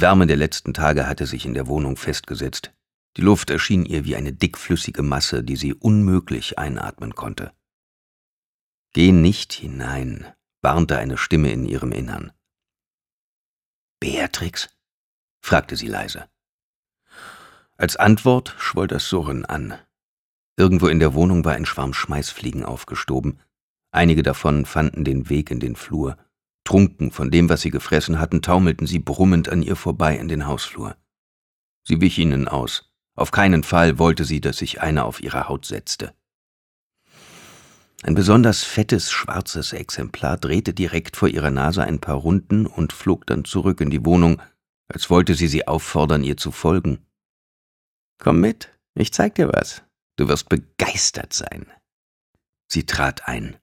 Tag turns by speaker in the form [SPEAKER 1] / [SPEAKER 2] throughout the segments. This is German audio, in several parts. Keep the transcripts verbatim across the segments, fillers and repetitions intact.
[SPEAKER 1] Wärme der letzten Tage hatte sich in der Wohnung festgesetzt. Die Luft erschien ihr wie eine dickflüssige Masse, die sie unmöglich einatmen konnte. »Geh nicht hinein«, warnte eine Stimme in ihrem Innern. »Beatrix?« fragte sie leise. Als Antwort schwoll das Surren an. Irgendwo in der Wohnung war ein Schwarm Schmeißfliegen aufgestoben. Einige davon fanden den Weg in den Flur. Trunken von dem, was sie gefressen hatten, taumelten sie brummend an ihr vorbei in den Hausflur. Sie wich ihnen aus. Auf keinen Fall wollte sie, dass sich einer auf ihre Haut setzte. Ein besonders fettes, schwarzes Exemplar drehte direkt vor ihrer Nase ein paar Runden und flog dann zurück in die Wohnung, als wollte sie sie auffordern, ihr zu folgen. »Komm mit, ich zeig dir was. Du wirst begeistert sein.« Sie trat ein.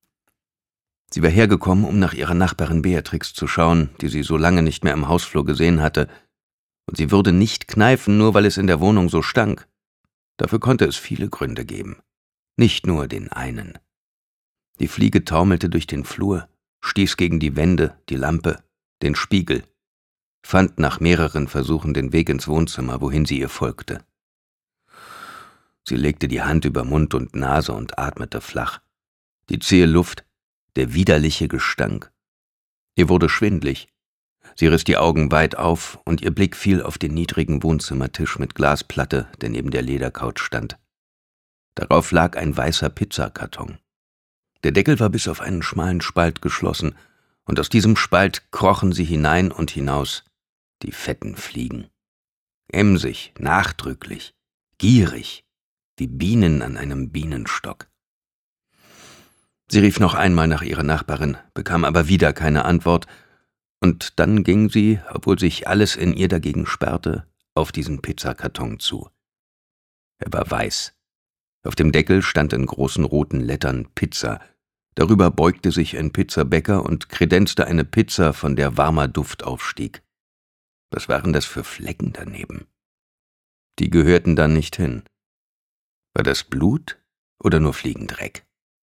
[SPEAKER 1] Sie war hergekommen, um nach ihrer Nachbarin Beatrix zu schauen, die sie so lange nicht mehr im Hausflur gesehen hatte, und sie würde nicht kneifen, nur weil es in der Wohnung so stank. Dafür konnte es viele Gründe geben, nicht nur den einen. Die Fliege taumelte durch den Flur, stieß gegen die Wände, die Lampe, den Spiegel, fand nach mehreren Versuchen den Weg ins Wohnzimmer, wohin sie ihr folgte. Sie legte die Hand über Mund und Nase und atmete flach. Die zähe Luft, der widerliche Gestank. Ihr wurde schwindlig. Sie riss die Augen weit auf und ihr Blick fiel auf den niedrigen Wohnzimmertisch mit Glasplatte, der neben der Ledercouch stand. Darauf lag ein weißer Pizzakarton. Der Deckel war bis auf einen schmalen Spalt geschlossen, und aus diesem Spalt krochen sie hinein und hinaus, die fetten Fliegen. Emsig, nachdrücklich, gierig, wie Bienen an einem Bienenstock. Sie rief noch einmal nach ihrer Nachbarin, bekam aber wieder keine Antwort, und dann ging sie, obwohl sich alles in ihr dagegen sperrte, auf diesen Pizzakarton zu. Er war weiß. Auf dem Deckel stand in großen roten Lettern Pizza. Darüber beugte sich ein Pizzabäcker und kredenzte eine Pizza, von der warmer Duft aufstieg. Was waren das für Flecken daneben? Die gehörten da nicht hin. War das Blut oder nur Fliegendreck?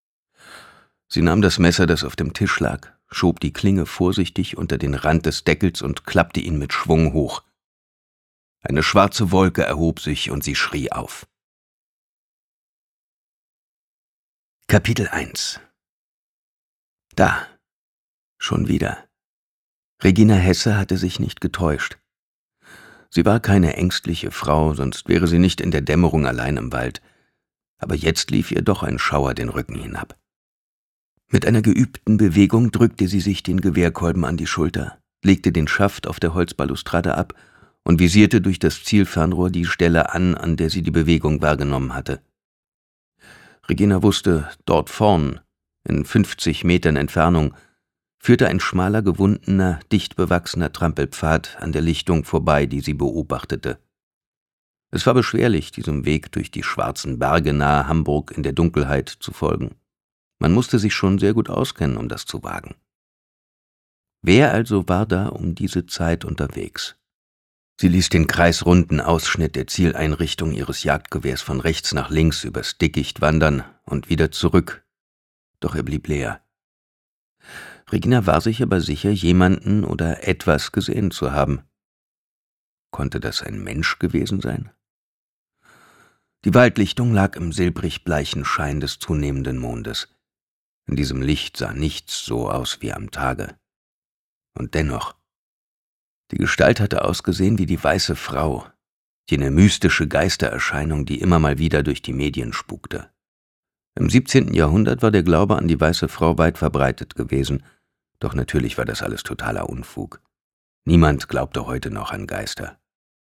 [SPEAKER 1] Sie nahm das Messer, das auf dem Tisch lag, schob die Klinge vorsichtig unter den Rand des Deckels und klappte ihn mit Schwung hoch. Eine schwarze Wolke erhob sich und sie schrie auf. Kapitel eins. Da, schon wieder. Regina Hesse hatte sich nicht getäuscht. Sie war keine ängstliche Frau, sonst wäre sie nicht in der Dämmerung allein im Wald. Aber jetzt lief ihr doch ein Schauer den Rücken hinab. Mit einer geübten Bewegung drückte sie sich den Gewehrkolben an die Schulter, legte den Schaft auf der Holzbalustrade ab und visierte durch das Zielfernrohr die Stelle an, an der sie die Bewegung wahrgenommen hatte. Regina wusste, dort vorn, in fünfzig Metern Entfernung, führte ein schmaler, gewundener, dicht bewachsener Trampelpfad an der Lichtung vorbei, die sie beobachtete. Es war beschwerlich, diesem Weg durch die schwarzen Berge nahe Hamburg in der Dunkelheit zu folgen. Man musste sich schon sehr gut auskennen, um das zu wagen. Wer also war da um diese Zeit unterwegs? Sie ließ den kreisrunden Ausschnitt der Zieleinrichtung ihres Jagdgewehrs von rechts nach links übers Dickicht wandern und wieder zurück. Doch er blieb leer. Regina war sich aber sicher, jemanden oder etwas gesehen zu haben. Konnte das ein Mensch gewesen sein? Die Waldlichtung lag im silbrig-bleichen Schein des zunehmenden Mondes. In diesem Licht sah nichts so aus wie am Tage. Und dennoch, die Gestalt hatte ausgesehen wie die weiße Frau, jene mystische Geistererscheinung, die immer mal wieder durch die Medien spukte. Im siebzehnten Jahrhundert war der Glaube an die weiße Frau weit verbreitet gewesen, doch natürlich war das alles totaler Unfug. Niemand glaubte heute noch an Geister.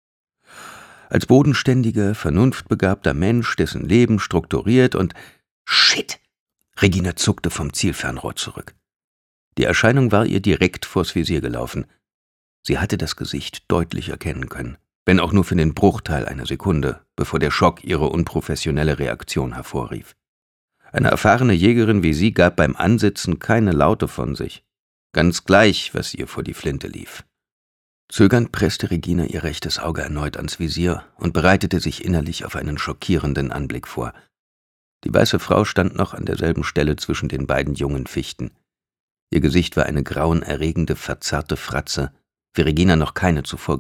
[SPEAKER 1] Als bodenständiger, vernunftbegabter Mensch, dessen Leben strukturiert und... Shit! Regina zuckte vom Zielfernrohr zurück. Die Erscheinung war ihr direkt vors Visier gelaufen. Sie hatte das Gesicht deutlich erkennen können, wenn auch nur für den Bruchteil einer Sekunde, bevor der Schock ihre unprofessionelle Reaktion hervorrief. Eine erfahrene Jägerin wie sie gab beim Ansitzen keine Laute von sich, ganz gleich, was ihr vor die Flinte lief. Zögernd presste Regina ihr rechtes Auge erneut ans Visier und bereitete sich innerlich auf einen schockierenden Anblick vor. Die weiße Frau stand noch an derselben Stelle zwischen den beiden jungen Fichten. Ihr Gesicht war eine grauenerregende, verzerrte Fratze, wie Regina noch keine zuvor